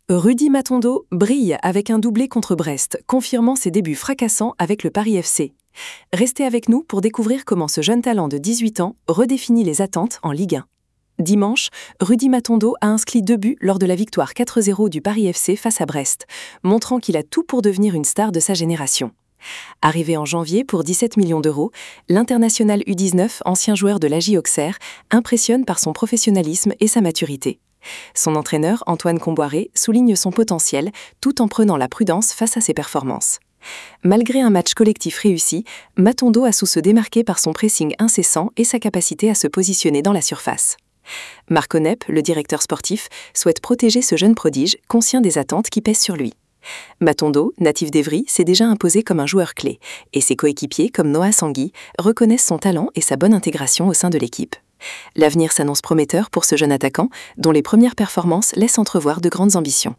Rudy Matondo brille avec un doublé contre Brest, confirmant ses débuts fracassants avec le Paris FC. Restez avec nous pour découvrir comment ce jeune talent de 18 ans redéfinit les attentes en Ligue 1. Dimanche, Rudy Matondo a inscrit 2 buts lors de la victoire 4-0 du Paris FC face à Brest, montrant qu'il a tout pour devenir une star de sa génération. Arrivé en janvier pour 17 millions d'euros, l'international U19, ancien joueur de l'AJ Auxerre, impressionne par son professionnalisme et sa maturité. Son entraîneur, Antoine Comboiré, souligne son potentiel tout en prenant la prudence face à ses performances. Malgré un match collectif réussi, Matondo a su se démarquer par son pressing incessant et sa capacité à se positionner dans la surface. Marc Onepp, le directeur sportif, souhaite protéger ce jeune prodige, conscient des attentes qui pèsent sur lui. Matondo, natif d'Evry, s'est déjà imposé comme un joueur clé, et ses coéquipiers, comme Noah Sangui, reconnaissent son talent et sa bonne intégration au sein de l'équipe. L'avenir s'annonce prometteur pour ce jeune attaquant, dont les premières performances laissent entrevoir de grandes ambitions.